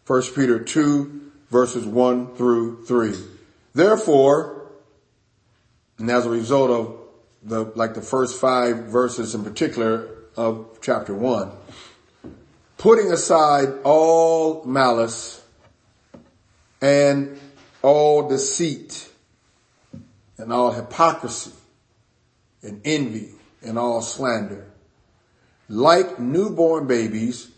1 Peter 2, verses 1 through 3. Therefore, and as a result of the first 5 verses in particular of chapter 1, putting aside all malice and all deceit and all hypocrisy and envy and all slander, like newborn babies,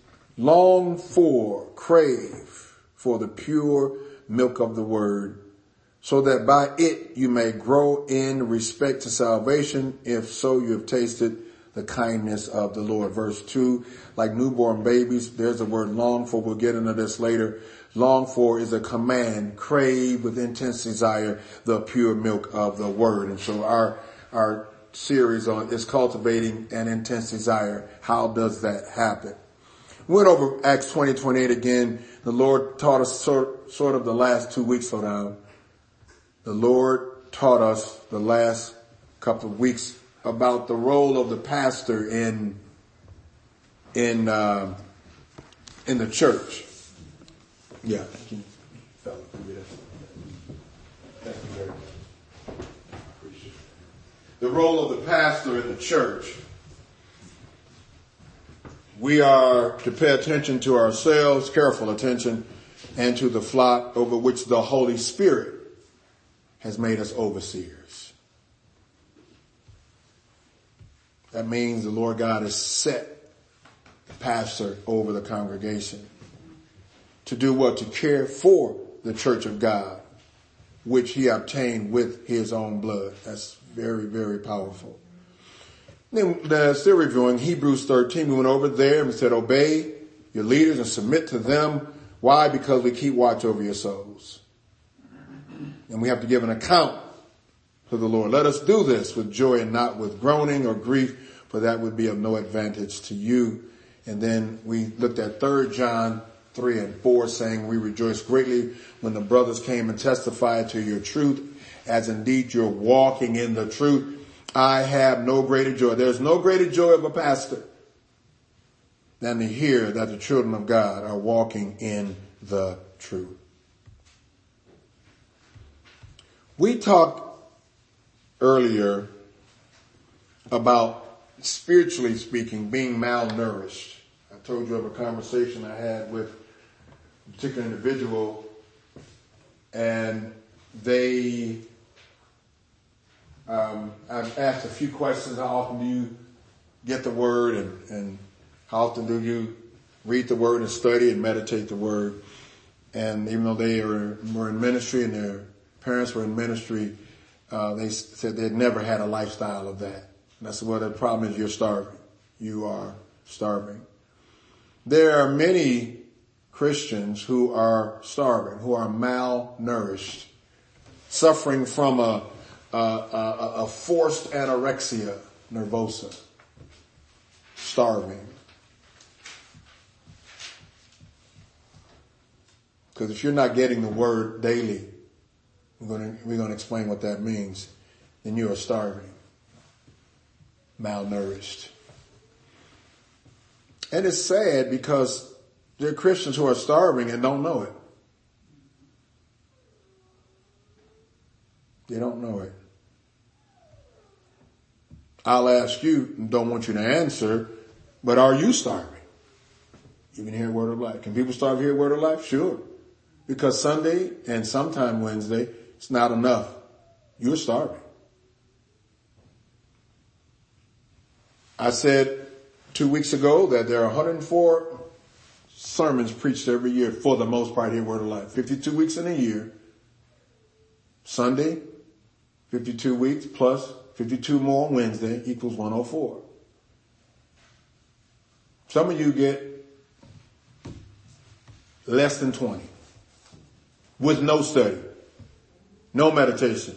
crave for the pure milk of the word, so that by it you may grow in respect to salvation, if so you have tasted the kindness of the Lord. Verse 2, like newborn babies, there's the word long for. We'll get into this later. Long for is a command. Crave with intense desire the pure milk of the word. And so our series is cultivating an intense desire. How does that happen? We went over Acts 20:28 again. The Lord taught us sort of the last 2 weeks. Slow down. The Lord taught us the last couple of weeks about the role of the pastor in the church. Yeah. Thank you very much. Appreciate it. The role of the pastor in the church. We are to pay attention to ourselves, careful attention, and to the flock over which the Holy Spirit has made us overseers. That means the Lord God has set the pastor over the congregation to do what? To care for the church of God, which he obtained with his own blood. That's very, very powerful. Then still reviewing Hebrews 13, we went over there and said, obey your leaders and submit to them. Why? Because we keep watch over your souls. And we have to give an account to the Lord. Let us do this with joy and not with groaning or grief, for that would be of no advantage to you. And then we looked at 3 John 3 and 4, saying, we rejoice greatly when the brothers came and testified to your truth, as indeed you're walking in the truth. I have no greater joy. There's no greater joy of a pastor than to hear that the children of God are walking in the truth. We talked earlier about, spiritually speaking, being malnourished. I told you of a conversation I had with a particular individual, and I've asked a few questions. How often do you get the word, and how often do you read the word and study and meditate the word? And even though they were in ministry and their parents were in ministry, they said they'd never had a lifestyle of that. And I said, well, the problem is you're starving. You are starving. There are many Christians who are starving, who are malnourished, suffering from a forced anorexia nervosa, starving. Because if you're not getting the word daily, we're going to explain what that means, then you are starving, malnourished. And it's sad because there are Christians who are starving and don't know it. They don't know it. I'll ask you, and don't want you to answer, but are you starving? Even here at Word of Life. Can people starve here at Word of Life? Sure. Because Sunday and sometime Wednesday, it's not enough. You're starving. I said 2 weeks ago that there are 104 sermons preached every year for the most part here at Word of Life. 52 weeks in a year. Sunday, 52 weeks plus 52 more on Wednesday equals 104. Some of you get less than 20 with no study, no meditation.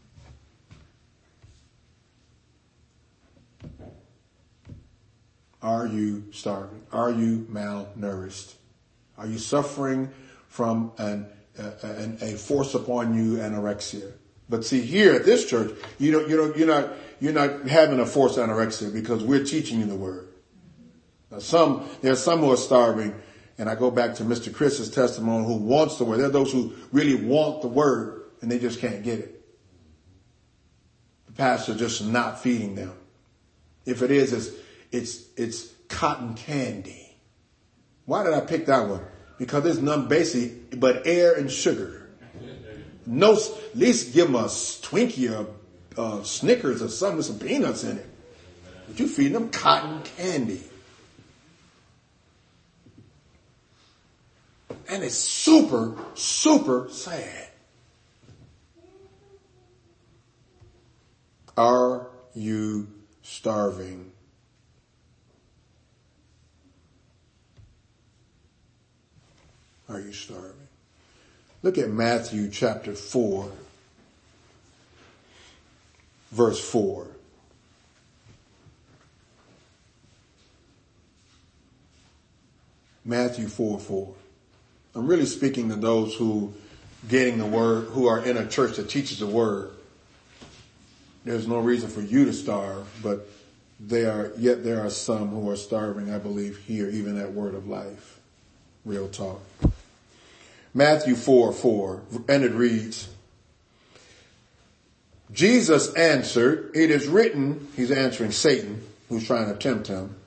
Are you starving? Are you malnourished? Are you suffering from a force upon you anorexia? But see, here at this church, you're not having a forced anorexia because we're teaching you the word. Now there's some who are starving And I go back to Mr. Chris's testimony, who wants the word. There are those who really want the word and they just can't get it. The pastor just not feeding them. If it is, it's cotton candy. Why did I pick that one? Because there's none basic but air and sugar. No, at least give them a Twinkie or Snickers or something with some peanuts in it. But you feeding them cotton candy. And it's super, super sad. Are you starving? Are you starving? Look at Matthew chapter 4, verse 4. Matthew 4:4. I'm really speaking to those who getting the word, who are in a church that teaches the word. There's no reason for you to starve, but there are some who are starving, I believe, here, even at Word of Life. Real talk. Matthew 4:4, and it reads, Jesus answered, it is written, he's answering Satan, who's trying to tempt him,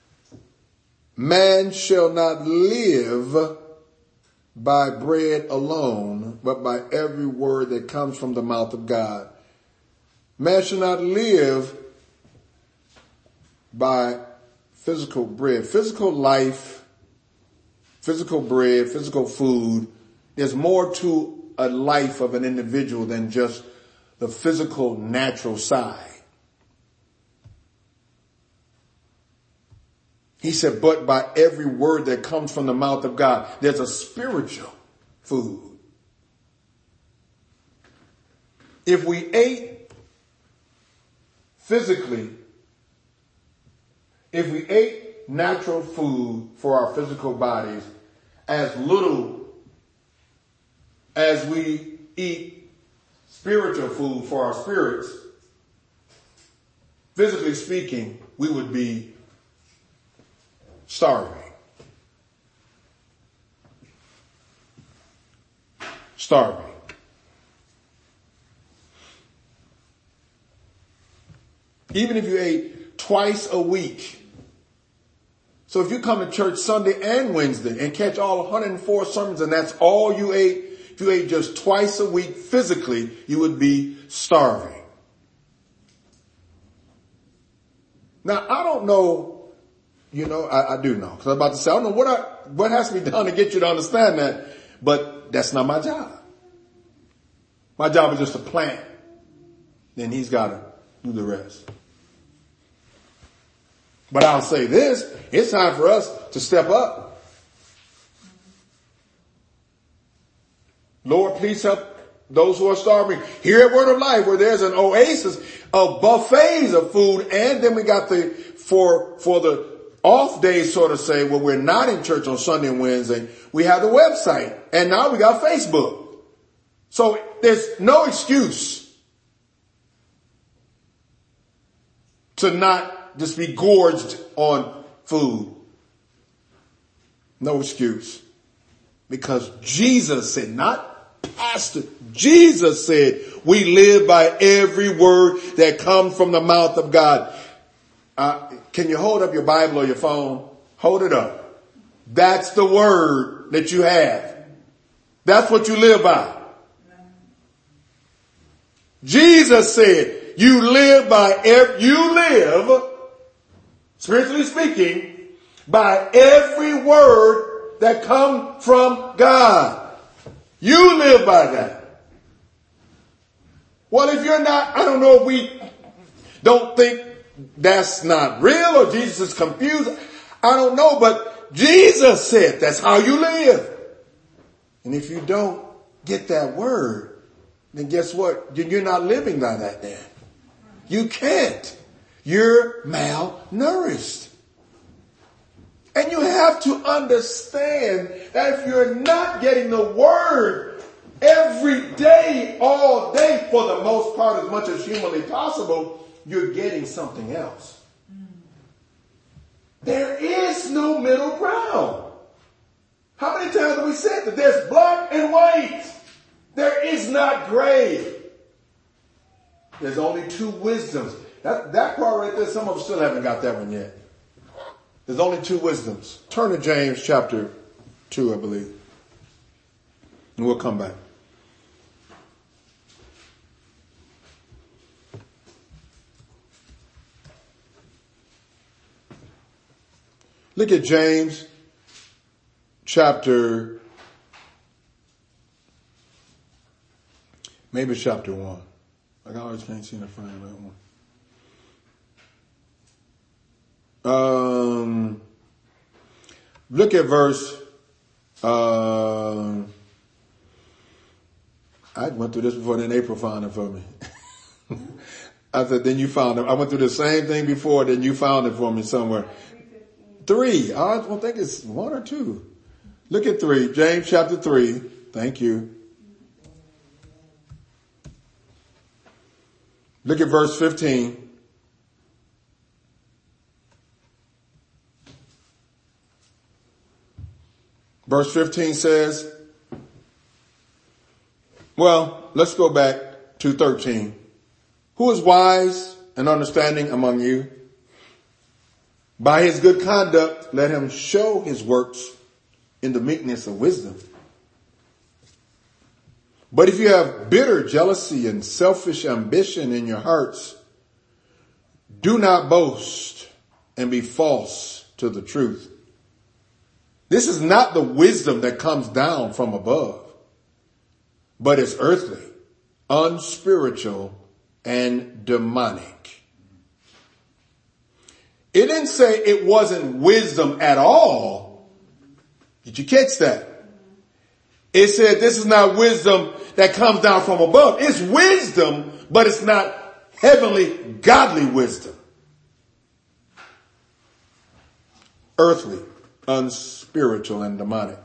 man shall not live by bread alone, but by every word that comes from the mouth of God. Man shall not live by physical bread. Physical life, physical bread, physical food. There's more to a life of an individual than just the physical, natural side. He said, but by every word that comes from the mouth of God, there's a spiritual food. If we ate physically, if we ate natural food for our physical bodies as little as we eat spiritual food for our spirits, physically speaking, we would be starving. Starving. Even if you ate twice a week. So if you come to church Sunday and Wednesday and catch all 104 sermons and that's all you ate, if you ate just twice a week physically, you would be starving. Now, I don't know. You know, I do know. Because I'm about to say, I don't know what has to be done to get you to understand that. But that's not my job. My job is just to plant. Then he's got to do the rest. But I'll say this. It's time for us to step up. Lord, please help those who are starving. Here at Word of Life, where there's an oasis of buffets of food. And then we got for the off days, sort of say, well, we're not in church on Sunday and Wednesday. We have the website and now we got Facebook. So there's no excuse to not just be gorged on food. No excuse. Because Jesus said, not pastor, Jesus said, we live by every word that comes from the mouth of God. Can you hold up your Bible or your phone? Hold it up. That's the word that you have. That's what you live by. Jesus said, you live, spiritually speaking, by every word that comes from God. You live by that. Well, if you're not, I don't know if we don't think that's not real or Jesus is confused. I don't know, but Jesus said that's how you live. And if you don't get that word, then guess what? You're not living by that then. You can't. You're malnourished. And you have to understand that if you're not getting the word every day, all day, for the most part, as much as humanly possible, you're getting something else. There is no middle ground. it. There's black and white. There is not gray. There's only two wisdoms. That part right there, some of us still haven't got that one yet. There's only two wisdoms. Turn to James chapter 2, I believe. And we'll come back. Look at James chapter, maybe chapter 1. I always can't seem to find that one. Look at verse, I went through this before, then April found it for me. I said, then you found it. I went through the same thing before, then you found it for me somewhere. 3. I don't think it's 1 or 2. Look at 3. James chapter 3. Thank you. Look at verse 15. Verse 15 says, well, let's go back to 13. Who is wise and understanding among you? By his good conduct, let him show his works in the meekness of wisdom. But if you have bitter jealousy and selfish ambition in your hearts, do not boast and be false to the truth. This is not the wisdom that comes down from above, but it's earthly, unspiritual, and demonic. It didn't say it wasn't wisdom at all. Did you catch that? It said this is not wisdom that comes down from above. It's wisdom, but it's not heavenly, godly wisdom. Earthly, unspiritual, and demonic.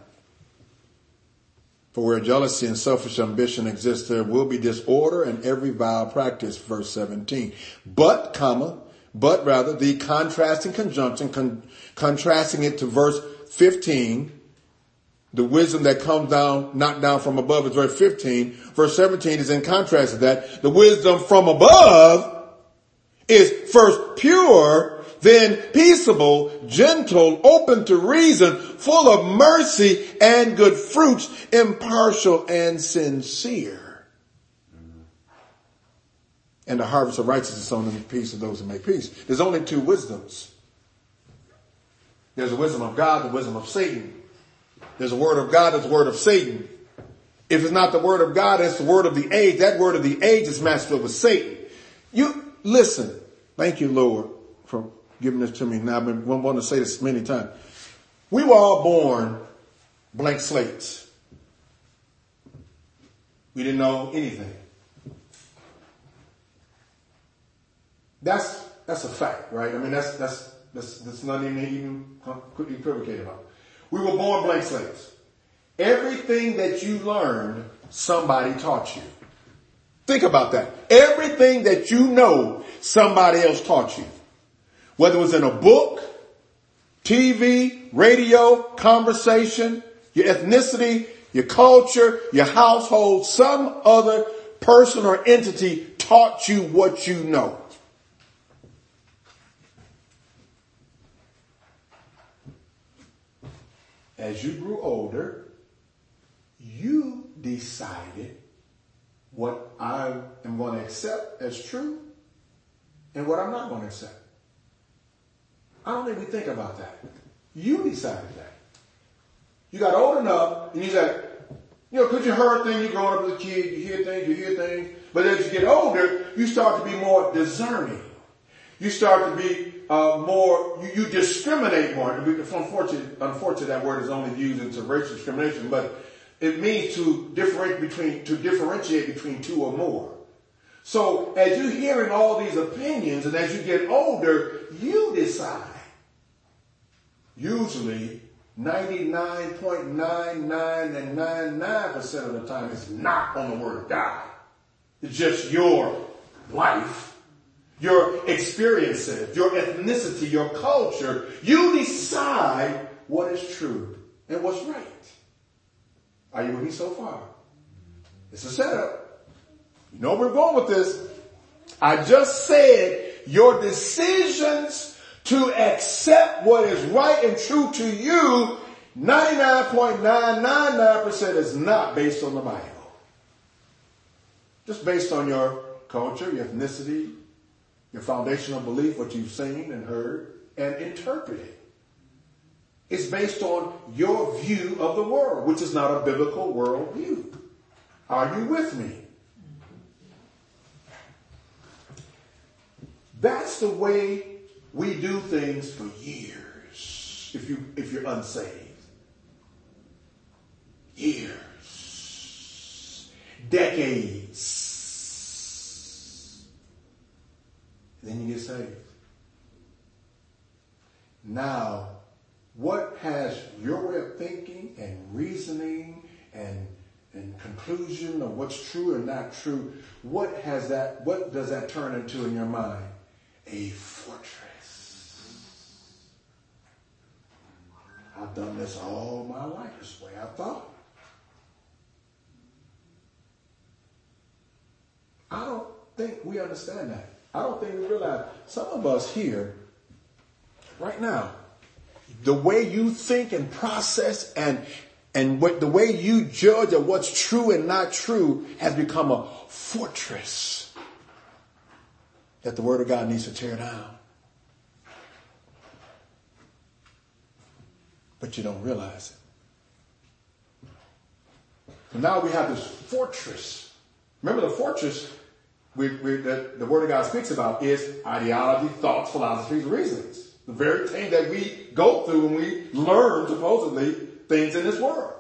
For where jealousy and selfish ambition exist, there will be disorder and every vile practice, verse 17. But rather, the contrasting conjunction, contrasting it to verse 15, the wisdom that comes down, not down from above is verse 15. Verse 17 is in contrast to that. The wisdom from above is first pure, then peaceable, gentle, open to reason, full of mercy and good fruits, impartial and sincere. And the harvest of righteousness is sown in the peace of those who make peace. There's only two wisdoms. There's the wisdom of God, the wisdom of Satan. There's a word of God, there's a word of Satan. If it's not the word of God, it's the word of the age. That word of the age is matched up with Satan. You listen. Thank you, Lord, for giving this to me. Now, I've been wanting to say this many times. We were all born blank slates. We didn't know anything. That's a fact, right? I mean, that's not even equivocate about. We were born blank slates. Everything that you learned, somebody taught you. Think about that. Everything that you know, somebody else taught you. Whether it was in a book, TV, radio, conversation, your ethnicity, your culture, your household, some other person or entity taught you what you know. As you grew older, you decided what I am going to accept as true and what I'm not going to accept. I don't even think about that. You decided that. You got old enough and you said, because you heard things, you're growing up as a kid, you hear things. But as you get older, you start to be more discerning. You start to be you discriminate more. Unfortunately, that word is only used into racial discrimination, but it means to differentiate between two or more. So as you're hearing all these opinions and as you get older, you decide. Usually 99.9999% of the time it's not on the word of God. It's just your life. Your experiences, your ethnicity, your culture, you decide what is true and what's right. Are you with me so far? It's a setup. You know where we're going with this. I just said your decisions to accept what is right and true to you, 99.999% is not based on the Bible. Just based on your culture, your ethnicity, your foundational belief, what you've seen and heard and interpreted. It's based on your view of the world, which is not a biblical world view. Are you with me? That's the way we do things for years. If you're unsaved. Years. Decades. And then you get saved. Now, what has your way of thinking and reasoning and conclusion of what's true and not true, what does that turn into in your mind? A fortress. I've done this all my life this way I thought. I don't think we understand that. I don't think we realize, some of us here, right now, the way you think and process and the way you judge of what's true and not true has become a fortress that the Word of God needs to tear down. But you don't realize it. So now we have this fortress. Remember the fortress the Word of God speaks about is ideology, thoughts, philosophies, reasonings. The very thing that we go through when we learn, supposedly, things in this world.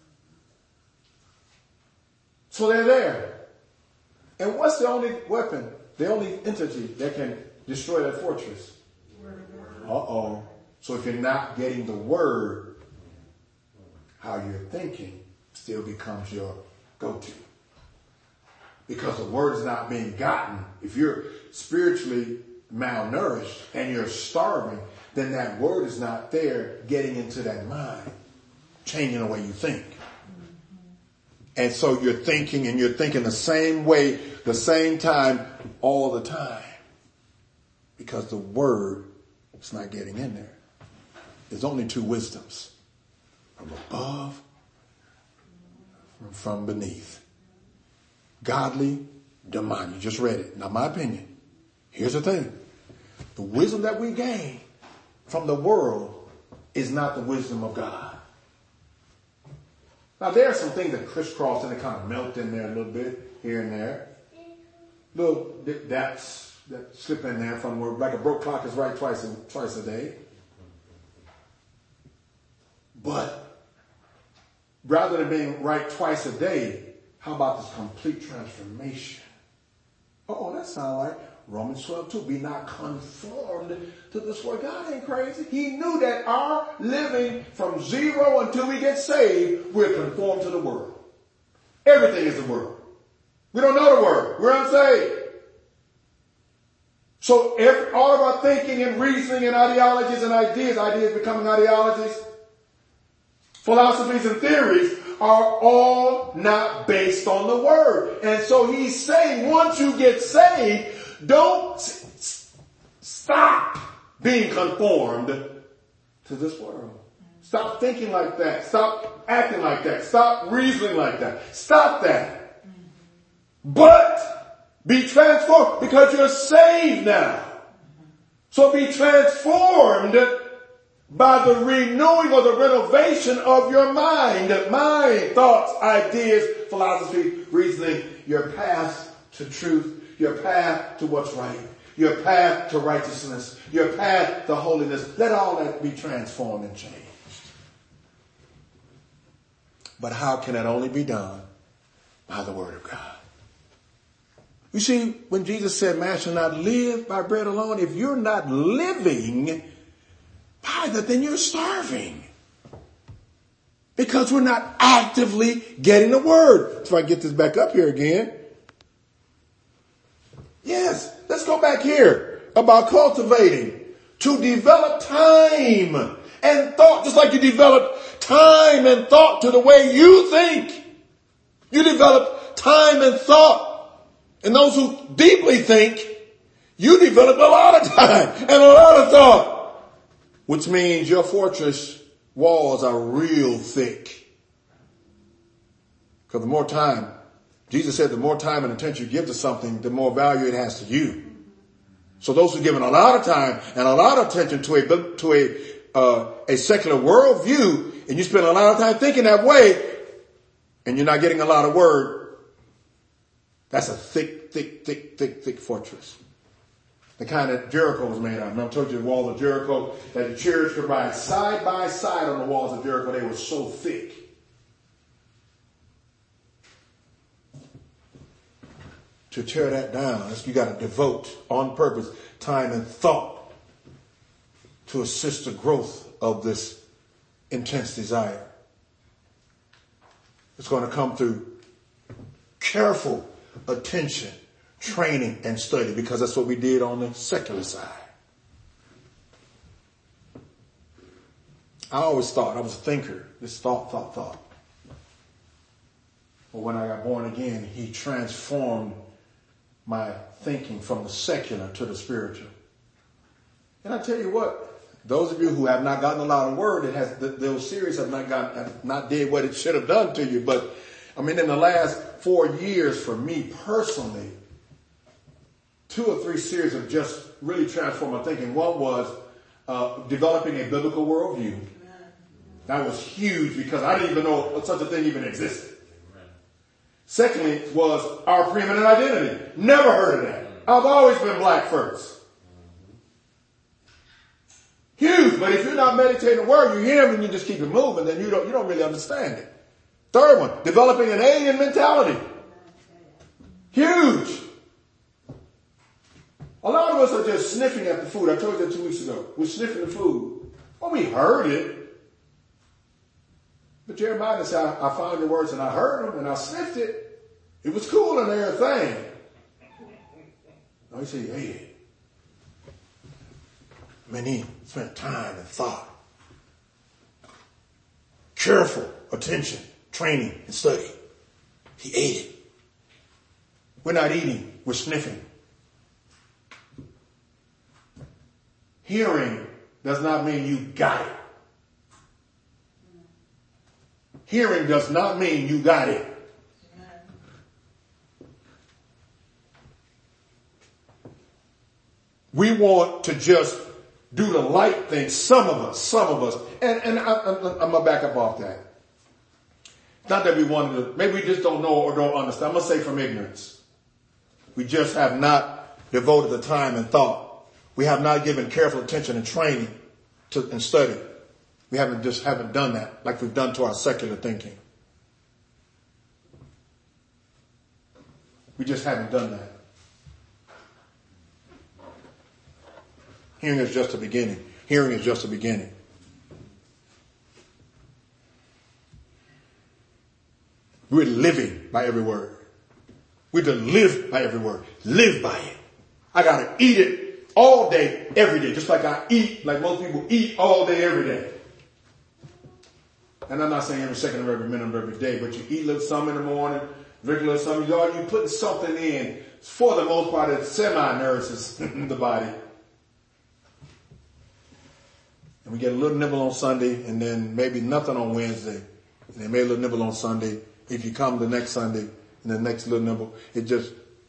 So they're there. And what's the only weapon, the only entity that can destroy that fortress? Uh-oh. So if you're not getting the Word, how you're thinking still becomes your go-to. Because the Word is not being gotten. If you're spiritually malnourished and you're starving, then that Word is not there getting into that mind, changing the way you think. And so you're thinking the same way, the same time, all the time. Because the Word is not getting in there. There's only two wisdoms. From above, and from beneath. Godly, demonic. You just read it. Now my opinion. Here's the thing. The wisdom that we gain from the world is not the wisdom of God. Now there are some things that crisscross and they kind of melt in there a little bit here and there. Little depths that slip in there from where like a broke clock is right twice a day. But rather than being right twice a day, how about this complete transformation? Oh, that sounds like Romans 12:2. Be not conformed to this world. God ain't crazy. He knew that our living from zero until we get saved, we're conformed to the world. Everything is the world. We don't know the word. We're unsaved. So all of our thinking and reasoning and ideologies and ideas becoming ideologies, philosophies and theories are all not based on the Word. And so he's saying once you get saved, don't stop being conformed to this world. Stop thinking like that. Stop acting like that. Stop reasoning like that. Stop that. But be transformed because you're saved now. So be transformed by the renewing or the renovation of your mind. Mind, thoughts, ideas, philosophy, reasoning, your path to truth, your path to what's right, your path to righteousness, your path to holiness. Let all that be transformed and changed. But how can that only be done? By the Word of God. You see, when Jesus said, man shall not live by bread alone, if you're not living by that, then you're starving. Because we're not actively getting the Word. So I get this back up here again. Yes, let's go back here about cultivating. To develop time and thought, just like you develop time and thought to the way you think. You develop time and thought. And those who deeply think, you develop a lot of time and a lot of thought. Which means your fortress walls are real thick. Because the more time, Jesus said the more time and attention you give to something, the more value it has to you. So those who give it a lot of time and a lot of attention to a secular worldview, and you spend a lot of time thinking that way, and you're not getting a lot of word, that's a thick fortress. The kind that Jericho was made of. I told you the walls of Jericho, that the chariots could ride side by side on the walls of Jericho. They were so thick. To tear that down, you got to devote on purpose time and thought to assist the growth of this intense desire. It's going to come through careful attention, training, and study, because that's what we did on the secular side. I always thought I was a thinker. This thought. But when I got born again, he transformed my thinking from the secular to the spiritual. And I tell you what, those of you who have not gotten a lot of word, those series have not did what it should have done to you. But I mean, in the last 4 years, for me personally, 2 or 3 series have just really transformed my thinking. One was developing a biblical worldview. That was huge because I didn't even know such a thing even existed. Secondly was our preeminent identity. Never heard of that. I've always been black first. Huge, but if you're not meditating the word, you hear him and you just keep it moving, then you don't really understand it. Third one, developing an alien mentality. Huge. A lot of us are just sniffing at the food. I told you that 2 weeks ago. We're sniffing the food. Well, we heard it. But Jeremiah said, I found your words and I heard them and I sniffed it. It was cool and everything. No, he said he ate it. Man, he spent time and thought. Careful attention, training, and study. He ate it. We're not eating, we're sniffing. Hearing does not mean you got it. Hearing does not mean you got it. We want to just do the light thing. Some of us, and I'm going to back up off that. Not that we wanted to, maybe we just don't know or don't understand. I'm going to say from ignorance. We just have not devoted the time and thought. We have not given careful attention and training and study. We haven't done that like we've done to our secular thinking. We just haven't done that. Hearing is just a beginning. Hearing is just a beginning. We're living by every word. We're to live by every word. Live by it. I got to eat it all day, every day. Just like I eat, like most people eat all day, every day. And I'm not saying every second of every minute of every day, but you eat a little something in the morning, drink a little something. You're putting something in. For the most part, it semi-nourishes the body. And we get a little nibble on Sunday, and then maybe nothing on Wednesday. And then maybe a little nibble on Sunday. If you come the next Sunday, and the next little nibble, it just...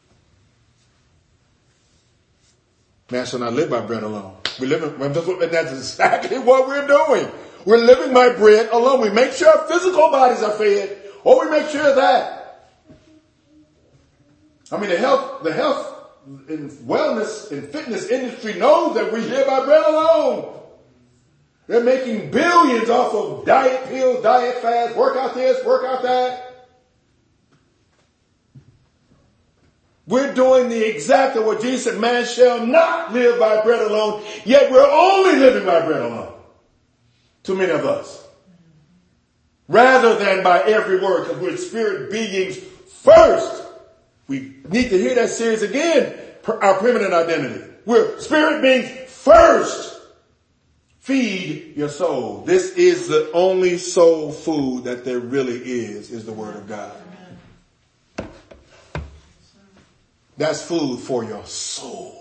Man shall not live by bread alone. And that's exactly what we're doing. We're living by bread alone. We make sure our physical bodies are fed, or we make sure that. I mean, the health and wellness and fitness industry knows that we live by bread alone. They're making billions off of diet pills, diet fasts, work out this, work out that. We're doing the exact of what Jesus said, man shall not live by bread alone, yet we're only living by bread alone. Too many of us. Rather than by every word, because we're spirit beings first. We need to hear that series again, our permanent identity. We're spirit beings first. Feed your soul. This is the only soul food that there really is the word of God. That's food for your soul.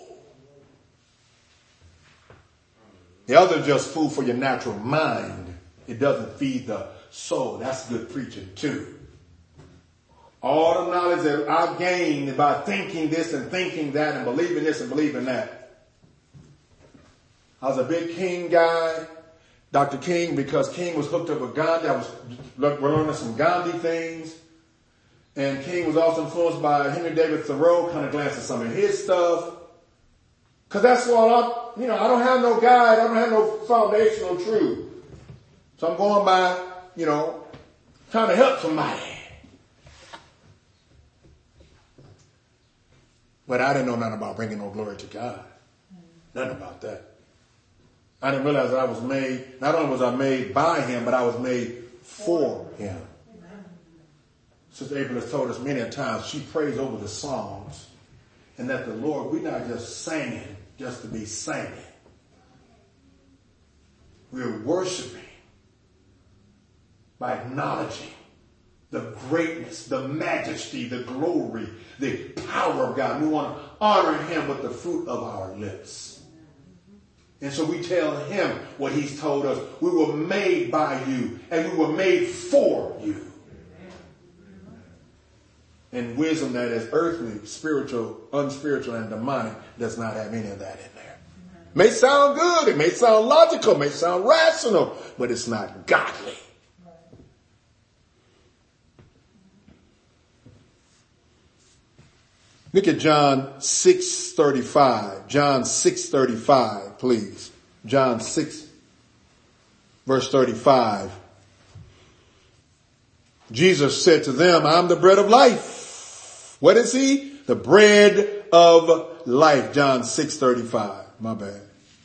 The other is just food for your natural mind. It doesn't feed the soul. That's good preaching too. All the knowledge that I've gained by thinking this and thinking that and believing this and believing that. I was a big King guy, Dr. King, because King was hooked up with Gandhi. I was learning some Gandhi things. And King was also influenced by Henry David Thoreau, kind of glanced at some of his stuff. Because that's what I don't have no guide. I don't have no foundational truth. So I'm going by, trying to help somebody. But I didn't know nothing about bringing no glory to God. Nothing about that. I didn't realize that I was made, not only was I made by him, but I was made for him. Sister April has told us many a times, she prays over the Psalms. And that the Lord, we're not just singing just to be singing. We're worshiping by acknowledging the greatness, the majesty, the glory, the power of God. We want to honor him with the fruit of our lips. And so we tell him what he's told us. We were made by you and we were made for you. And wisdom that is earthly, spiritual, unspiritual, and demonic does not have any of that in there. May sound good, it may sound logical, it may sound rational, but it's not godly. Look at John 6:35. John 6:35, please. John 6, verse 35. Jesus said to them, I'm the bread of life. What is he? The bread of life. John 6:35. My bad.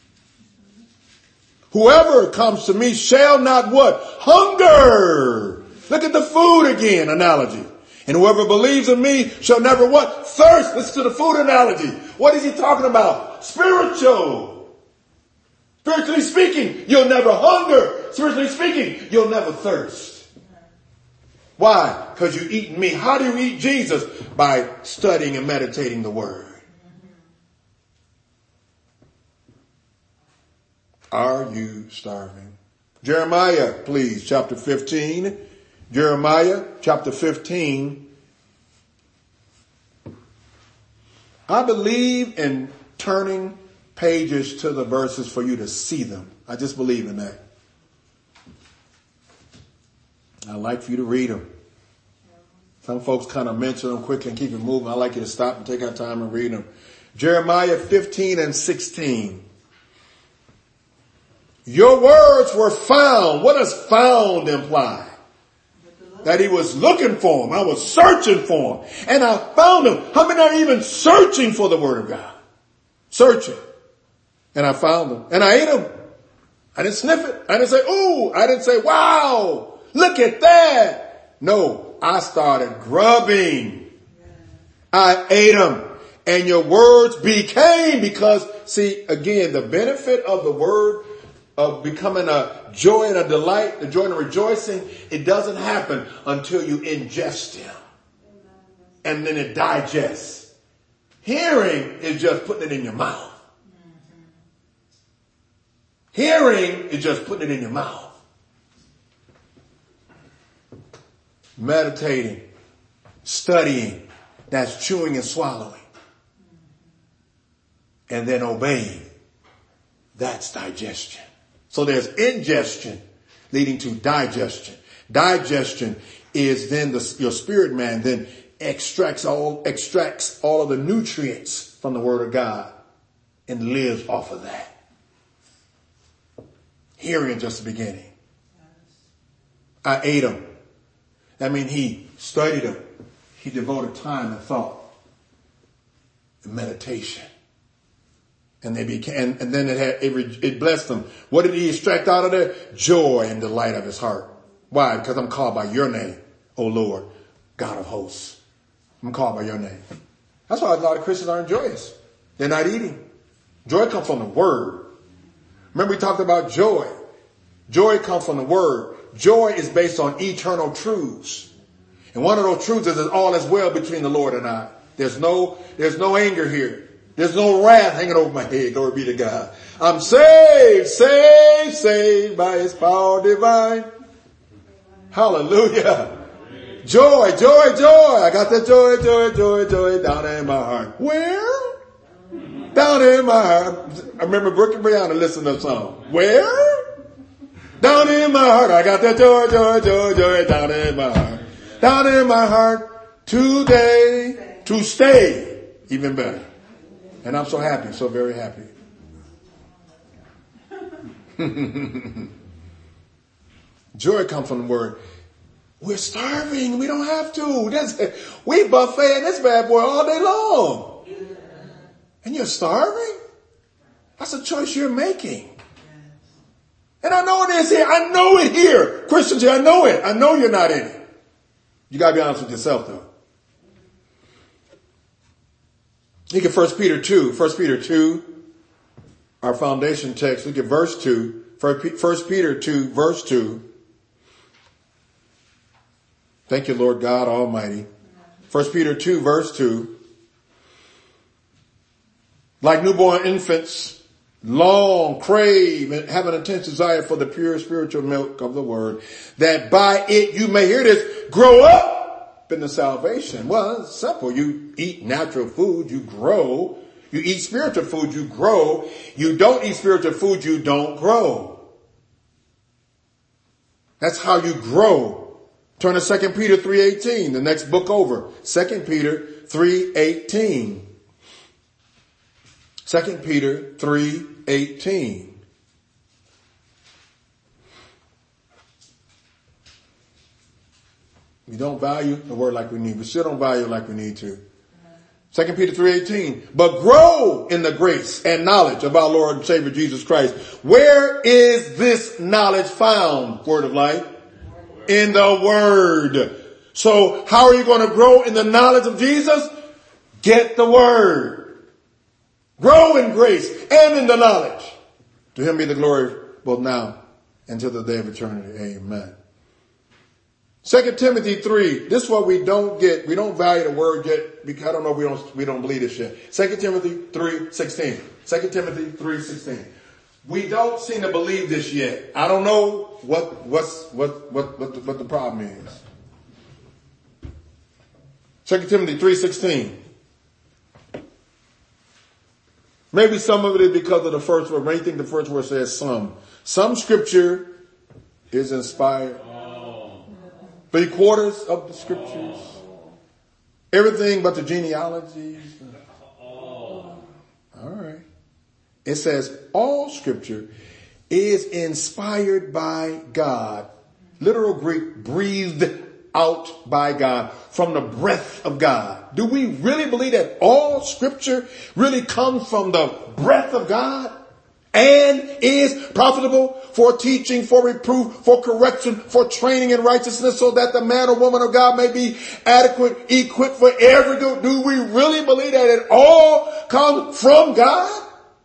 Whoever comes to me shall not what? Hunger. Look at the food again analogy. And whoever believes in me shall never what? Thirst. Listen to the food analogy. What is he talking about? Spiritual. Spiritually speaking, you'll never hunger. Spiritually speaking, you'll never thirst. Why? Because you eat me. How do you eat Jesus? By studying and meditating the word. Are you starving? Jeremiah, please, chapter 15. Jeremiah chapter 15. I believe in turning pages to the verses for you to see them. I just believe in that. I like for you to read them. Some folks kind of mention them quickly and keep it moving. I like you to stop and take our time and read them. Jeremiah 15 and 16. Your words were found. What does found imply? That he was looking for him. I was searching for him. And I found him. How many are even searching for the word of God? Searching. And I found him. And I ate him. I didn't sniff it. I didn't say, ooh. I didn't say, wow. Look at that. No, I started grubbing. I ate them. And your words became, because see, again, the benefit of the word of becoming a joy and a delight, the joy and a rejoicing, it doesn't happen until you ingest him. And then it digests. Hearing is just putting it in your mouth. Hearing is just putting it in your mouth. Meditating, studying, that's chewing and swallowing. And then obeying, that's digestion. So there's ingestion leading to digestion. Digestion is then your spirit man then extracts all of the nutrients from the word of God and lives off of that. Hearing is just the beginning. I ate them. That means he studied them. He devoted time and thought and meditation. And they became, and then it blessed them. What did he extract out of there? Joy and delight of his heart. Why? Because I'm called by your name, O Lord, God of hosts. I'm called by your name. That's why a lot of Christians aren't joyous. They're not eating. Joy comes from the word. Remember we talked about joy. Joy comes from the word. Joy is based on eternal truths. And one of those truths is that all is well between the Lord and I. There's no anger here. There's no wrath hanging over my head. Glory be to God. I'm saved by his power divine. Hallelujah. Joy. I got that joy down in my heart. Where? Down in my heart. I remember Brooke and Brianna listening to the song. Where? Down in my heart. I got that joy down in my heart. Down in my heart today. To stay even better. And I'm so happy, so very happy. Joy comes from the word. We're starving. We don't have to. We buffet this bad boy all day long. And you're starving? That's a choice you're making. And I know it is here. I know it here. Christians here, I know it. I know you're not in it. You got to be honest with yourself, though. Look at 1 Peter 2. 1 Peter 2, our foundation text. Look at verse 2. 1 Peter 2, verse 2. Thank you, Lord God Almighty. 1 Peter 2, verse 2. Like newborn infants, long crave and have an intense desire for the pure spiritual milk of the word, that by it you may, hear this, grow up in the salvation. Well, it's simple. You eat natural food, you grow. You eat spiritual food, you grow. You don't eat spiritual food, you don't grow. That's how you grow. Turn to 2 Peter 3:18, the next book over. 2 Peter 3:18. 2 Peter 3:18. We don't value the word like we need. We still don't value it like we need to. 2 Peter 3:18. But grow in the grace and knowledge of our Lord and Savior Jesus Christ. Where is this knowledge found? Word of life. In the word. So how are you going to grow in the knowledge of Jesus? Get the word. Grow in grace and in the knowledge. To him be the glory both now and to the day of eternity. Amen. 2 Timothy 3. This is what we don't get. We don't value the word yet. Because I don't know. We don't believe this yet. 2 Timothy 3:16. 2 Timothy 3:16. We don't seem to believe this yet. I don't know what the problem is. 2 Timothy 3:16. Maybe some of it is because of the first word. Maybe think the first word says some. Some scripture is inspired. 3/4 of the scriptures. Everything but the genealogies. All right. It says all scripture is inspired by God. Literal Greek, breathed out by God, from the breath of God. Do we really believe that all scripture really comes from the breath of God and is profitable for teaching, for reproof, for correction, for training in righteousness, so that the man or woman of God may be adequate, equipped for every good? Do we really believe that it all comes from God?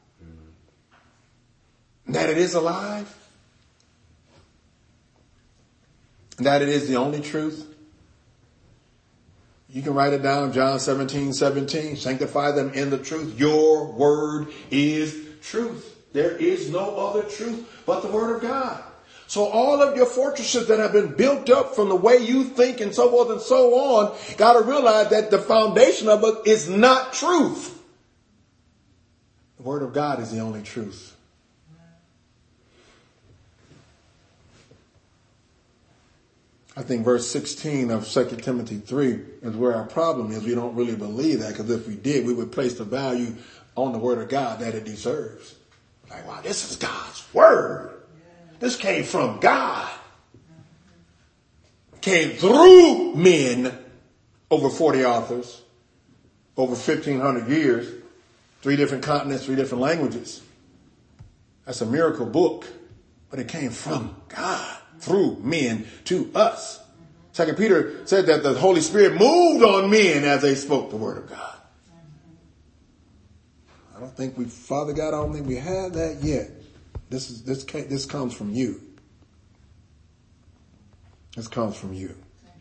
That it is alive? That it is the only truth? You can write it down, John 17:17. Sanctify them in the truth. Your word is truth. There is no other truth but the word of God. So all of your fortresses that have been built up from the way you think and so forth and so on, got to realize that the foundation of it is not truth. The word of God is the only truth. I think verse 16 of 2 Timothy 3 is where our problem is. We don't really believe that, because if we did, we would place the value on the word of God that it deserves. Like, wow, this is God's word. This came from God. Came through men, over 40 authors, over 1,500 years, 3 different continents, 3 different languages. That's a miracle book, but it came from God through men to us. 2 Peter said that the Holy Spirit moved on men as they spoke the word of God. I don't think Father God, I don't think we have that yet. This comes from you. This comes from you.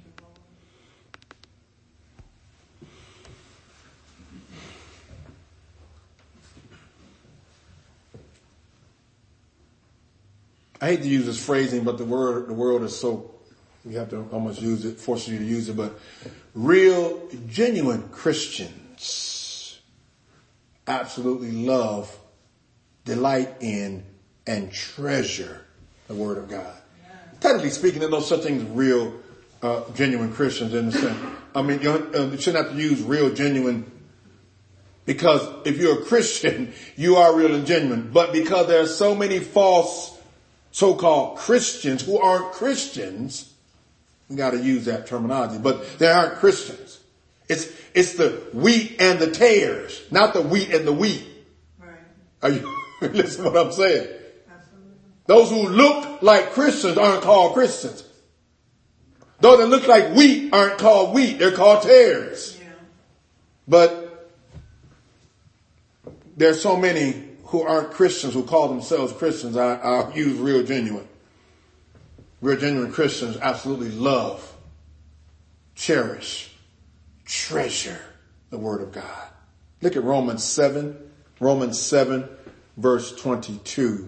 I hate to use this phrasing, but the world is so, we have to almost use it, force you to use it, but real, genuine Christians absolutely love, delight in, and treasure the Word of God. Technically speaking, there's no such thing as real, genuine Christians in the sense. I mean, you shouldn't have to use real, genuine, because if you're a Christian, you are real and genuine. But because there are so many false so-called Christians who aren't Christians, we got to use that terminology, but they aren't Christians. It's the wheat and the tares, not the wheat and the wheat. Right. Are you listen to what I'm saying? Absolutely. Those who look like Christians aren't called Christians. Those that look like wheat aren't called wheat. They're called tares. Yeah. But there's so many who aren't Christians, who call themselves Christians. I'll use real genuine. Real genuine Christians absolutely love, cherish, treasure the Word of God. Look at Romans 7 verse 22.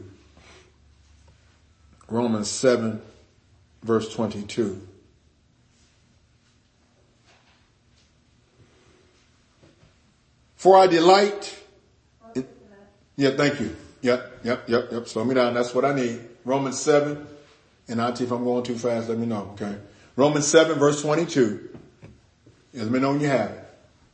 Romans 7 verse 22. For I delight. Yeah, thank you. Yep. Slow me down. That's what I need. Romans 7. And Auntie, if I'm going too fast, let me know, okay? Romans 7, verse 22. Let me know when you have it.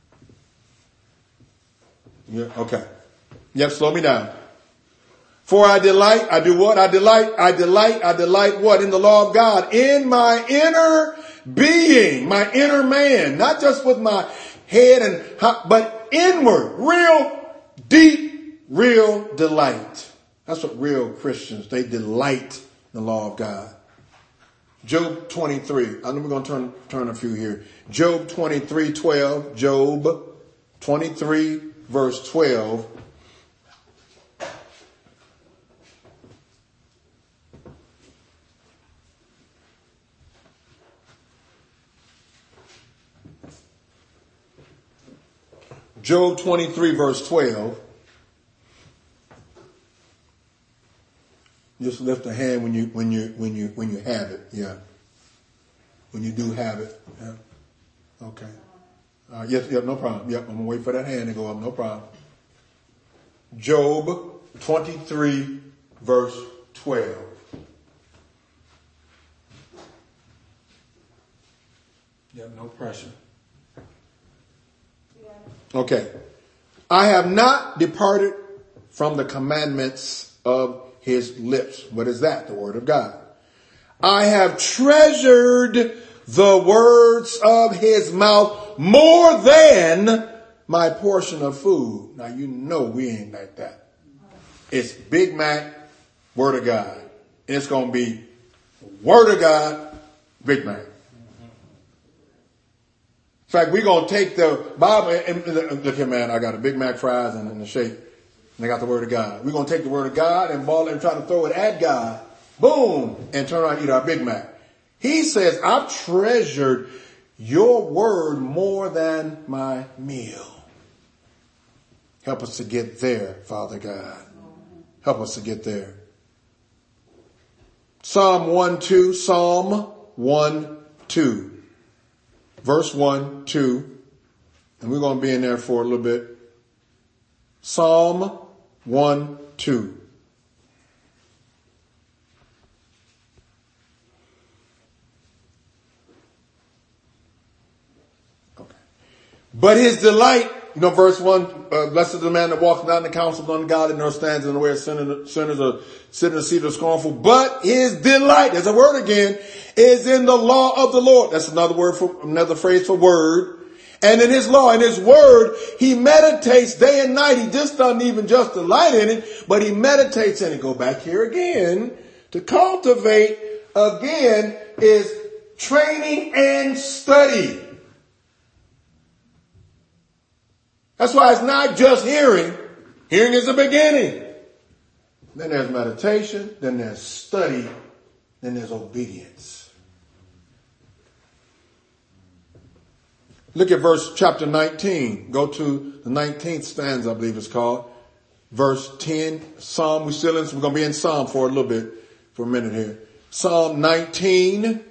Yeah, okay. Yep, slow me down. For I delight, I do what? I delight what? In the law of God. In my inner being, my inner man. Not just with my head but inward. Real, deep, real delight. That's what real Christians, they delight in the law of God. Job 23. I know we're going to turn a few here. Job 23:12. Job 23 verse 12. Job 23 verse 12. Just lift a hand when you have it. Yeah. When you do have it. Yeah. Okay. Yes, no problem. Yep, I'm gonna wait for that hand to go up. No problem. Job 23 verse 12. Yep, no pressure. Okay. I have not departed from the commandments of his lips. What is that? The Word of God. I have treasured the words of his mouth more than my portion of food. Now you know we ain't like that. It's Big Mac, Word of God. And it's going to be Word of God, Big Mac. In fact, we're going to take the Bible and look here, man, I got a Big Mac fries and a shake. And I got the Word of God. We're going to take the Word of God and ball it and try to throw it at God. Boom. And turn around and eat our Big Mac. He says, I've treasured your word more than my meal. Help us to get there, Father God. Help us to get there. Psalm 1:2. Psalm 1:2. Verse 1, 2. And we're going to be in there for a little bit. Psalm 1:2. Okay. But his delight, verse 1, blessed is the man that walks not in the counsel of ungodly, nor stands in the way of sinners, or sit in the seat of the scornful. But his delight, there's a word again, is in the law of the Lord. That's another phrase for word. And in his law, in his word, he meditates day and night. He just doesn't even just delight in it, but he meditates in it. Go back here again. To cultivate, again, is training and study. That's why it's not just hearing. Hearing is the beginning. Then there's meditation. Then there's study. Then there's obedience. Look at chapter 19. Go to the 19th stanza, I believe it's called. Verse 10. Psalm, we're going to be in Psalm for a little bit, for a minute here. Psalm 19,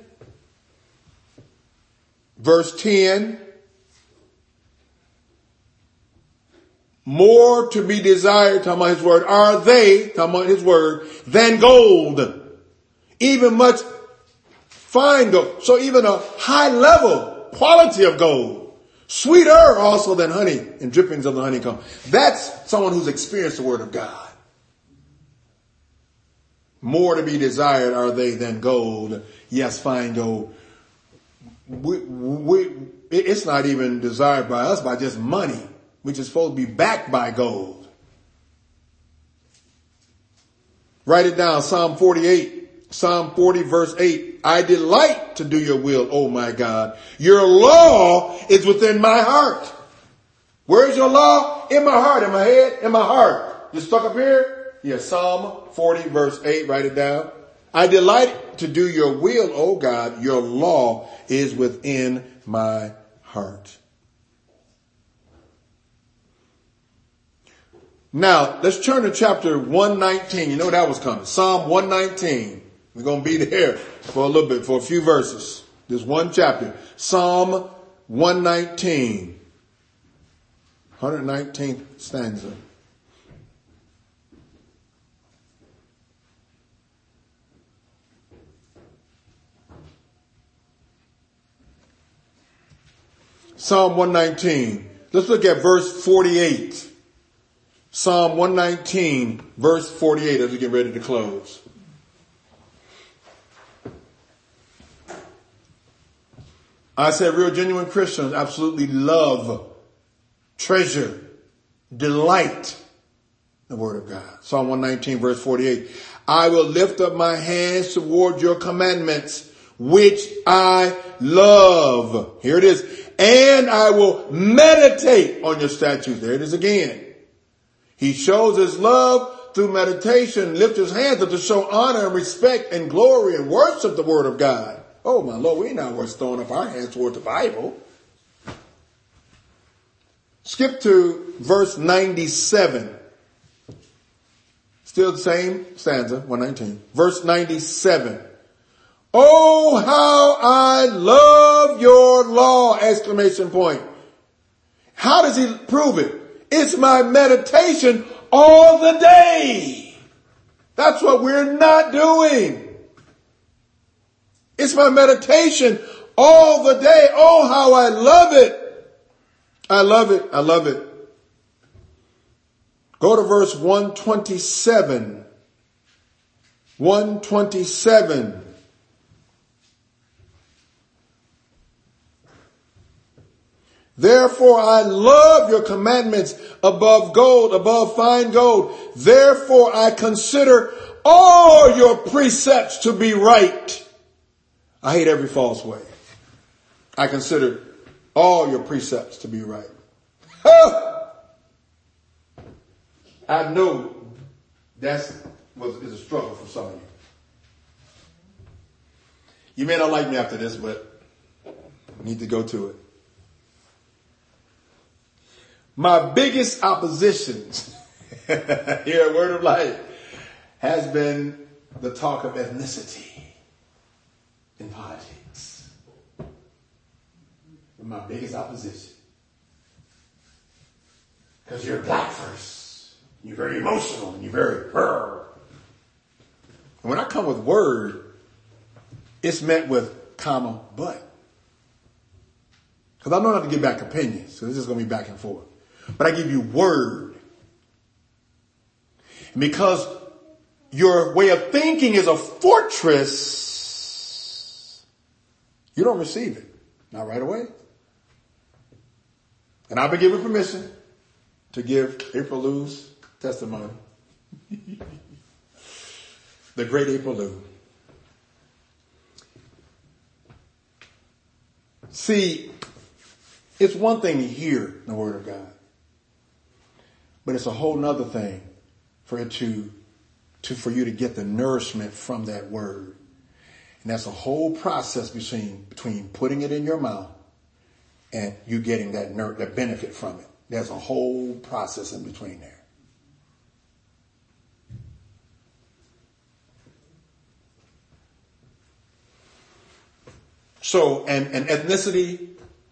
verse 10. More to be desired, talking about his word, are they, talking about his word, than gold. Even much fine gold. So even a high level quality of gold. Sweeter also than honey and drippings of the honeycomb. That's someone who's experienced the word of God. More to be desired are they than gold. Yes, fine gold. It's not even desired by us by just money, which is supposed to be backed by gold. Write it down. Psalm 48, Psalm 40 verse 8. I delight to do your will, oh my God. Your law is within my heart. Where's your law? In my heart, in my head, in my heart. Just stuck up here? Yes, Psalm 40 verse 8. Write it down. I delight to do your will, oh God. Your law is within my heart. Now, let's turn to chapter 119. You know that was coming. Psalm 119. We're going to be there for a little bit, for a few verses. This one chapter. Psalm 119. 119th stanza. Psalm 119. Let's look at verse 48. Psalm 119, verse 48, as we get ready to close. I said real genuine Christians absolutely love, treasure, delight the word of God. Psalm 119, verse 48. I will lift up my hands toward your commandments, which I love. Here it is. And I will meditate on your statutes. There it is again. He shows his love through meditation, lift his hands up to show honor and respect and glory and worship the word of God. Oh my Lord, we're not worth throwing up our hands toward the Bible. Skip to verse 97. Still the same stanza, 119. Verse 97. Oh, how I love your law! Exclamation point. How does he prove it? It's my meditation all the day. That's what we're not doing. It's my meditation all the day. Oh, how I love it. I love it. I love it. Go to verse 127. 127. Therefore, I love your commandments above gold, above fine gold. Therefore, I consider all your precepts to be right. I hate every false way. I consider all your precepts to be right. I know is a struggle for some of you. You may not like me after this, but I need to go to it. My biggest opposition here at Word of Life has been the talk of ethnicity in politics. My biggest opposition. Because you're black first. You're very emotional and you're very And when I come with word, it's met with comma, but. Because I know not to give back opinions. So this is going to be back and forth. But I give you word. And because your way of thinking is a fortress, you don't receive it. Not right away. And I've been given permission to give April Lou's testimony. The great April Lou. See, it's one thing to hear the word of God. But it's a whole nother thing for it to for you to get the nourishment from that word. And that's a whole process between putting it in your mouth and you getting that benefit from it. There's a whole process in between there. So, and ethnicity,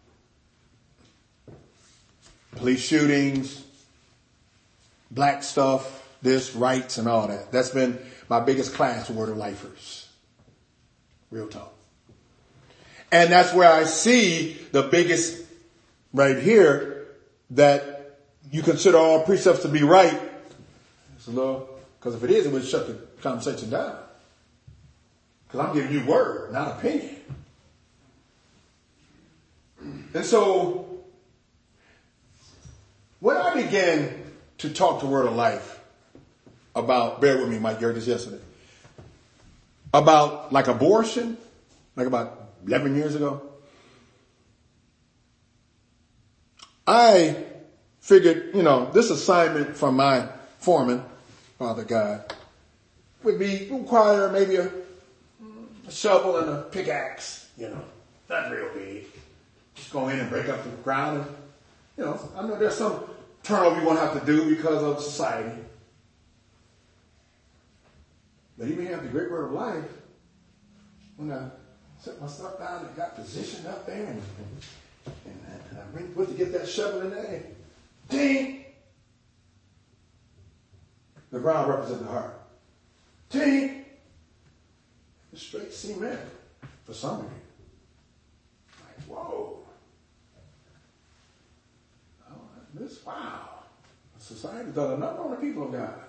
police shootings, black stuff, this, rights and all that. That's been my biggest class, Word of Lifers. Real talk. And that's where I see the biggest right here, that you consider all precepts to be right. It's a little, because if it is, it would shut the conversation down. Because I'm giving you word, not opinion. And so, when I began to talk to Word of Life about, bear with me, Mike, you heard this yesterday, about like abortion, like about 11 years ago, I figured, this assignment from my foreman, Father God, would require maybe a shovel and a pickaxe, not real big. Just go in and break up the ground. And, I know there's some turnover you're going to have to do because of society. But even have the great Word of Life, when I set my stuff down and got positioned up there and I went to get that shovel in there and ding! The ground represents the heart. Ding! It's straight cement for some of you. Like, whoa. Wow. Society does a number on the people of God.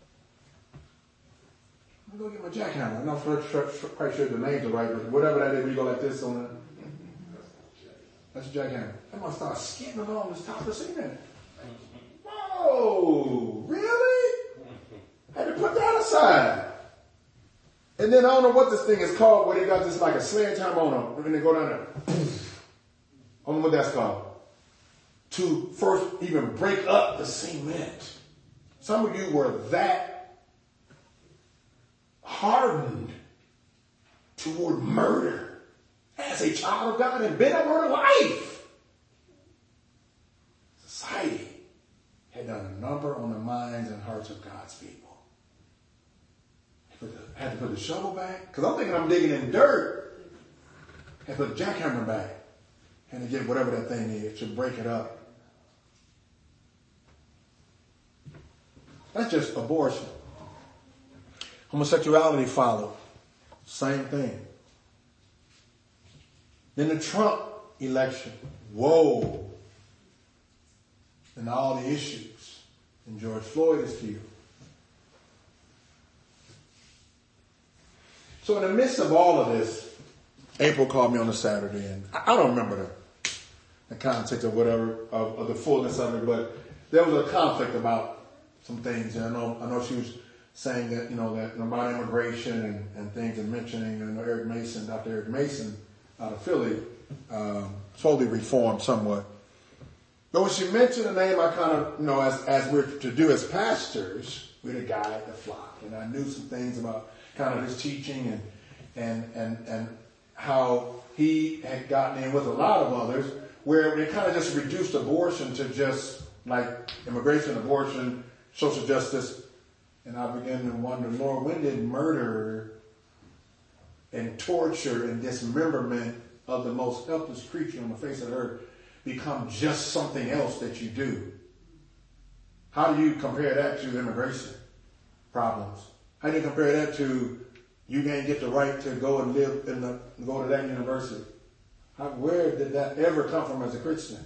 I'm going to get my jackhammer. I'm not quite sure the names are right, but whatever that is, we go like this on it. That's a jackhammer. I'm going to start skipping along this top of the cement. Whoa, really? I had to put that aside. And then I don't know what this thing is called, where they got this like a sledgehammer on them, and they go down there. I don't know what that's called. To first even break up the cement. Some of you were that hardened toward murder as a child of God and been a Word of Life. Society had done a number on the minds and hearts of God's people. Had to put the shovel back, because I'm thinking I'm digging in dirt. Had to put the jackhammer back. And to get whatever that thing is to break it up. That's just abortion. Homosexuality followed. Same thing. Then the Trump election. Whoa. And all the issues. And George Floyd is killed. So in the midst of all of this, April called me on a Saturday, and I don't remember the context of whatever, of the fullness of it, but there was a conflict about some things. And I know she was saying that, that about immigration and things, and mentioning, Dr. Eric Mason out of Philly, totally reformed somewhat. But when she mentioned the name, I kind of, as we're to do as pastors, we're to guide the flock. And I knew some things about kind of his teaching and how he had gotten in with a lot of others, where they kind of just reduced abortion to just like immigration, abortion, social justice. And I began to wonder, Lord, when did murder and torture and dismemberment of the most helpless creature on the face of the earth become just something else that you do? How do you compare that to immigration problems? How do you compare that to you can't get the right to go and go to that university? Where did that ever come from as a Christian?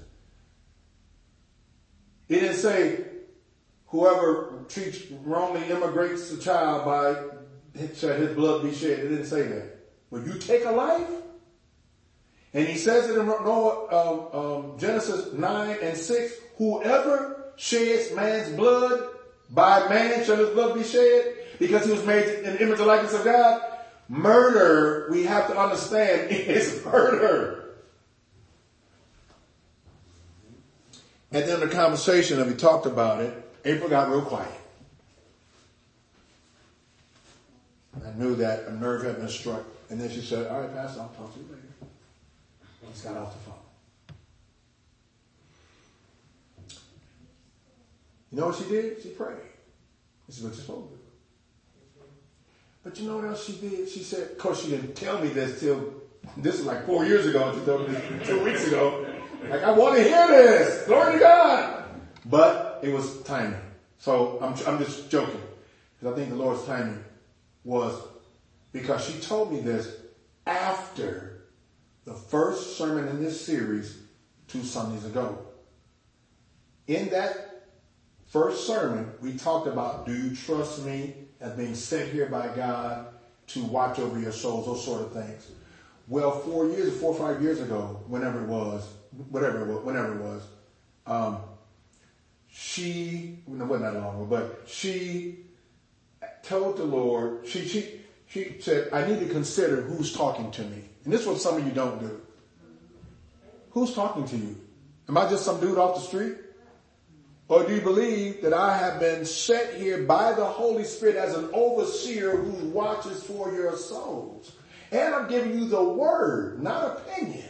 It didn't say whoever wrongly immigrates a child by his blood be shed. It didn't say that. When you take a life, and he says it in Genesis 9:6, whoever sheds man's blood, by man shall his blood be shed, because he was made in the image and likeness of God. Murder, we have to understand, is murder. And then the conversation, and we talked about it, April got real quiet. I knew that a nerve had been struck. And then she said, all right, Pastor, I'll talk to you later. Just got off the phone. You know what she did? She prayed. This is what you're supposed to do. But you know what else she did? She said, of course, she didn't tell me this till, this is like 4 years ago. She told me this 2 weeks ago. Like, I want to hear this. Glory to God. But it was timing. So I'm just joking. Because I think the Lord's timing was because she told me this after the first sermon in this series 2 Sundays ago. In that first sermon, we talked about, do you trust me as being sent here by God to watch over your souls, those sort of things. Well, 4 or 5 years ago, whenever it was, she, it wasn't that long ago, but she told the Lord, she said, I need to consider who's talking to me. And this is what some of you don't do. Who's talking to you? Am I just some dude off the street? Or do you believe that I have been set here by the Holy Spirit as an overseer who watches for your souls? And I'm giving you the word, not opinion.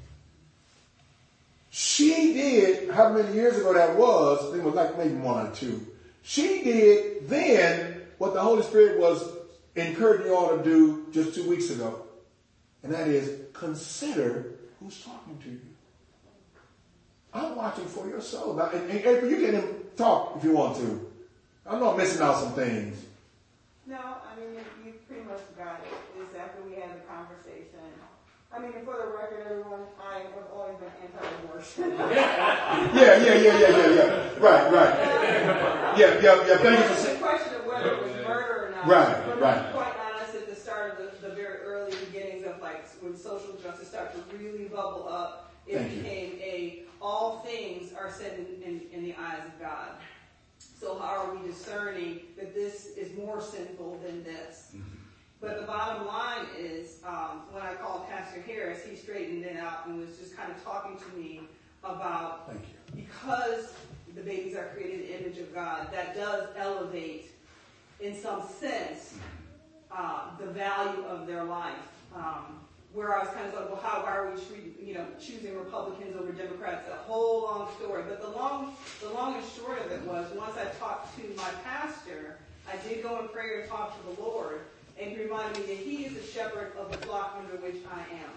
She did, how many years ago that was, I think it was like maybe 1 or 2. She did then what the Holy Spirit was encouraging you all to do just 2 weeks ago. And that is, consider who's talking to you. I'm watching for your soul. Now, and April, you can talk if you want to. I'm not missing out some things. No, I mean, you pretty much got it. It's after we had the conversation. I mean, for the record, everyone, I have always been anti-abortion. Yeah. Right. Yeah. Thank you for saying. The question of whether it was murder or not. Right. To be quite honest, at the start of the very early beginnings of like when social justice started to really bubble up, it became all things are said in the eyes of God. So how are we discerning that this is more sinful than this? Mm-hmm. But the bottom line is, when I called Pastor Harris, he straightened it out and was just kind of talking to me about, because the babies are created in the image of God, that does elevate, in some sense, the value of their life. Where I was kind of like, well, why are we choosing Republicans over Democrats? A whole long story. But the long and short of it was, once I talked to my pastor, I did go in prayer and talk to the Lord, and he reminded me that he is the shepherd of the flock under which I am.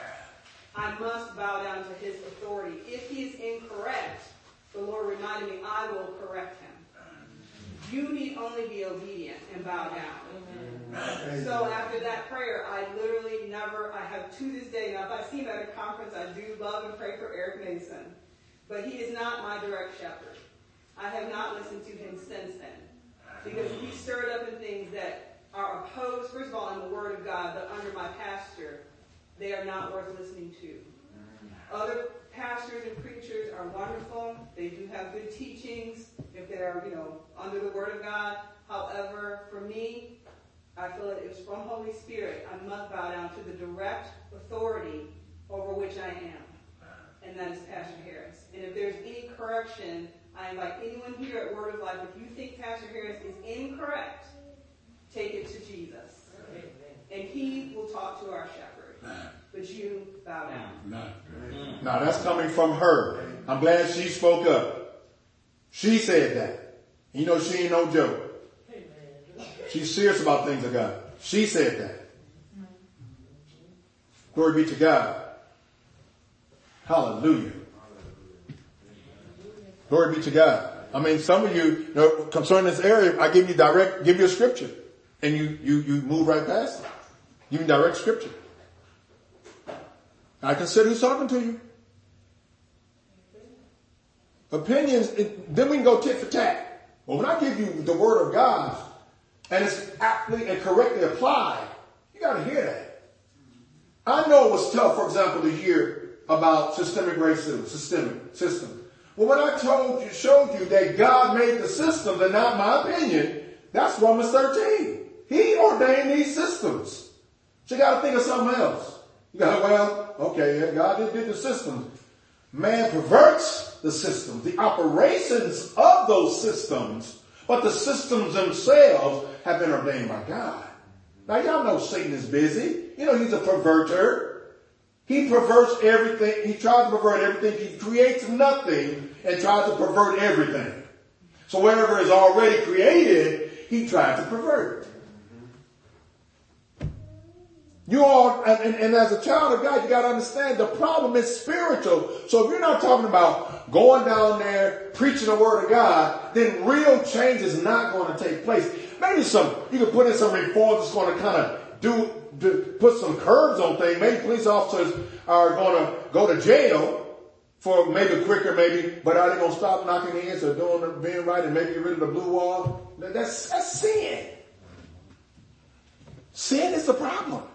I must bow down to his authority. If he is incorrect, the Lord reminded me, I will correct him. You need only be obedient and bow down. Amen. So after that prayer, I literally I have to this day, now if I see him at a conference, I do love and pray for Eric Mason. But he is not my direct shepherd. I have not listened to him since then. Because he stirred up in things that are opposed, first of all, in the Word of God, but under my pastor, they are not worth listening to. Other pastors and preachers are wonderful. They do have good teachings if they're, under the Word of God. However, for me, I feel that it's from Holy Spirit. I must bow down to the direct authority over which I am. And that is Pastor Harris. And if there's any correction, I invite anyone here at Word of Life, if you think Pastor Harris is incorrect, take it to Jesus. And he will talk to our shepherd. But you bow down. Now that's coming from her. I'm glad she spoke up. She said that. She ain't no joke. She's serious about things of God. She said that. Glory be to God. Hallelujah. Glory be to God. I mean, some of you, concerning this area, I give you a scripture. And you move right past it. Give me direct scripture. I consider who's talking to you. Opinions, then we can go tit for tat. Well, when I give you the word of God, and it's aptly and correctly applied, you got to hear that. I know it was tough, for example, to hear about systemic racism, system. Well, when I showed you that God made the systems and not my opinion, that's Romans 13. He ordained these systems. So you got to think of something else. You got, God did the systems. Man perverts the systems, the operations of those systems, but the systems themselves have been ordained by God. Now y'all know Satan is busy. You know, he's a perverter. He perverts everything. He tries to pervert everything. He creates nothing and tries to pervert everything. So whatever is already created, he tries to pervert. You all, and as a child of God, you got to understand the problem is spiritual. So if you're not talking about going down there, preaching the word of God, then real change is not going to take place. Maybe you can put in some reforms that's going to kind of put some curbs on things. Maybe police officers are going to go to jail for maybe quicker, but are they going to stop knocking heads or being right and maybe get rid of the blue wall? That's sin. Sin is the problem.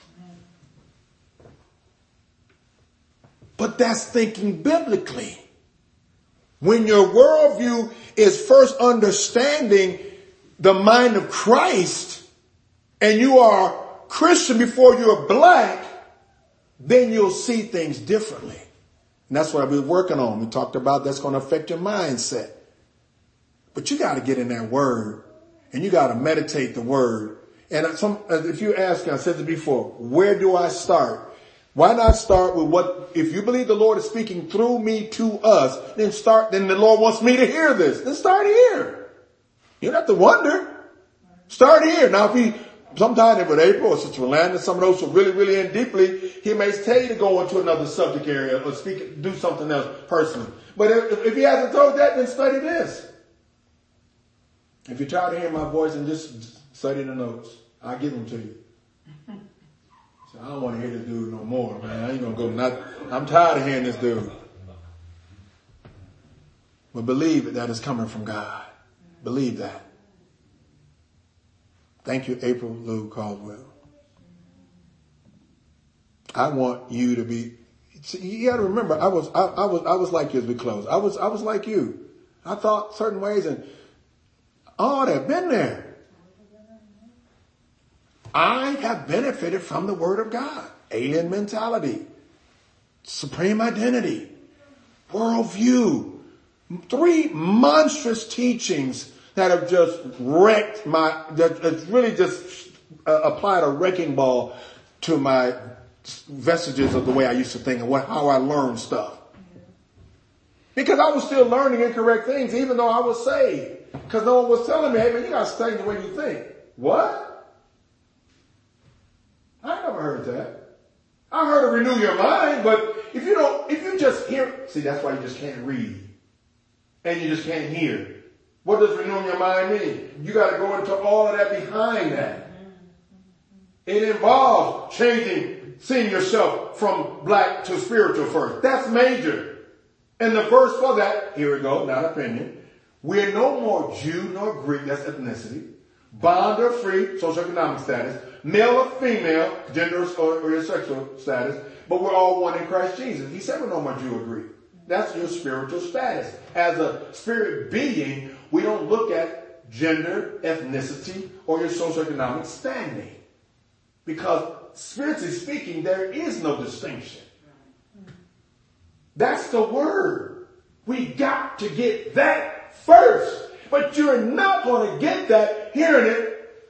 But that's thinking biblically. When your worldview is first understanding the mind of Christ and you are Christian before you're black, then you'll see things differently. And that's what I've been working on. We talked about that's going to affect your mindset. But you got to get in that word and you got to meditate the word. And if you ask, I said it before, where do I start? Why not start with if you believe the Lord is speaking through me to us, then the Lord wants me to hear this. Then start here. You don't have to wonder. Start here. Now, sometime with April or Sister Rolanda, some of those who are really, really in deeply, he may tell you to go into another subject area or do something else personally. But if he hasn't told that, then study this. If you're tired of hearing my voice, then just study the notes. I'll give them to you. So I don't want to hear this dude no more, man. I ain't going to go. I'm tired of hearing this dude. But believe that it's coming from God. Believe that. Thank you, April Lou Caldwell. I want you to be. See, you got to remember, I was like you as we close. I was like you. I thought certain ways, and they've been there. I have benefited from the Word of God. Alien mentality, supreme identity, worldview. 3 monstrous teachings that have just wrecked that's really just applied a wrecking ball to my vestiges of the way I used to think and how I learned stuff. Because I was still learning incorrect things even though I was saved. Because no one was telling me, hey man, you got to study the way you think. What? I never heard that. I heard to renew your mind, but if you just hear, see, that's why you just can't read. And you just can't hear. What does renewing your mind mean? You got to go into all of that behind that. It involves seeing yourself from black to spiritual first. That's major. And the verse for that, here we go, not opinion. We're no more Jew nor Greek, that's ethnicity. Bond or free, socioeconomic status. Male or female, gender or sexual status. But we're all one in Christ Jesus. He said we're no more Jew or Greek. That's your spiritual status. As a spirit being, we don't look at gender, ethnicity, or your socioeconomic standing. Because spiritually speaking, there is no distinction. That's the word. We got to get that first. But you're not going to get that hearing it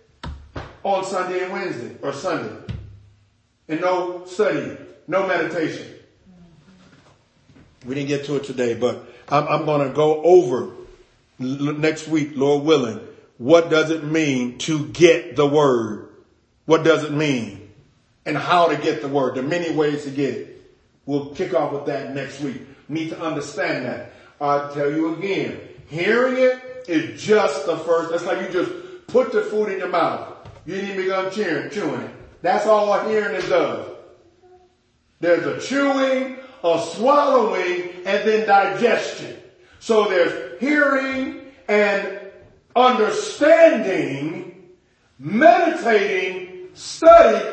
on Sunday and Wednesday or Sunday. And no study, no meditation. We didn't get to it today, but I'm going to go over next week, Lord willing. What does it mean to get the word? What does it mean? And how to get the word. There are many ways to get it. We'll kick off with that next week. Need to understand that. I'll tell you again. Hearing it is just the first. That's like you just put the food in your mouth. You didn't even begun chewing it. That's all hearing it does. There's a chewing, a swallowing, and then digestion. So there's hearing and understanding, meditating, study.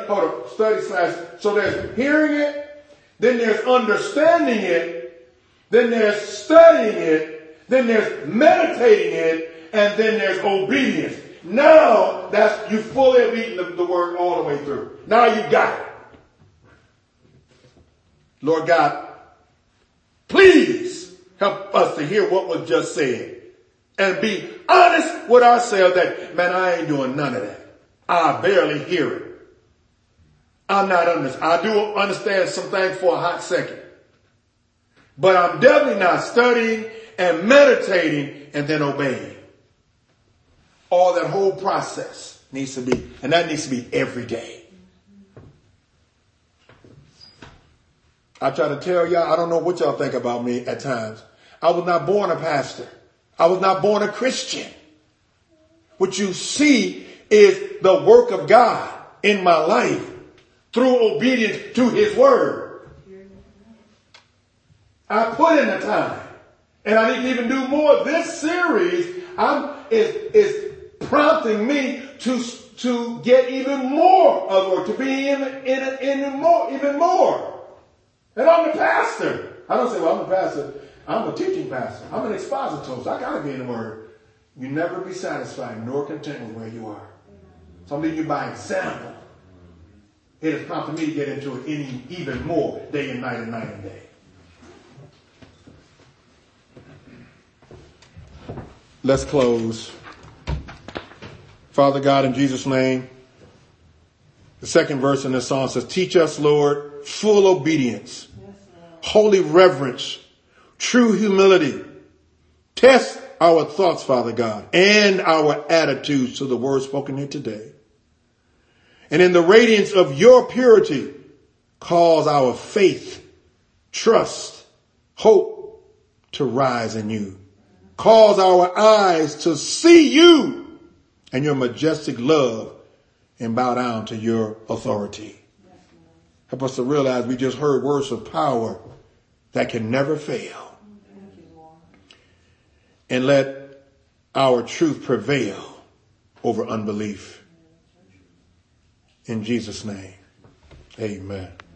So there's hearing it, then there's understanding it, then there's studying it, then there's meditating it, and then there's obedience. Now you fully have eaten the word all the way through. Now you got it. Lord God, please help us to hear what was just said and be honest with ourselves that, man, I ain't doing none of that. I barely hear it. I do understand some things for a hot second. But I'm definitely not studying and meditating and then obeying. All that whole process needs to be, and that needs to be every day. I try to tell y'all, I don't know what y'all think about me at times. I was not born a pastor. I was not born a Christian. What you see is the work of God in my life through obedience to his word. I put in the time. And I need to even do more. This series is prompting me to get even more of, or to be even more. And I'm the pastor. I don't say, well, I'm the pastor. I'm a teaching pastor. I'm an expositor, so I got to be in the word. You never be satisfied nor content with where you are. So I'm leading you by example. It has prompted me to get into it even more day and night and night and day. Let's close. Father God, in Jesus' name, the second verse in this song says, teach us, Lord, full obedience, holy reverence, true humility. Test our thoughts, Father God, and our attitudes to the word spoken here today. And in the radiance of your purity, cause our faith, trust, hope to rise in you. Cause our eyes to see you and your majestic love and bow down to your authority. Help us to realize we just heard words of power that can never fail. And let our truth prevail over unbelief. In Jesus' name, amen.